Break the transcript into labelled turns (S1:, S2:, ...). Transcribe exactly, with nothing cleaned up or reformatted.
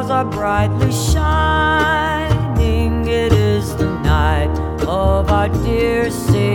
S1: stars are brightly shining. It is the night of our dear Savior.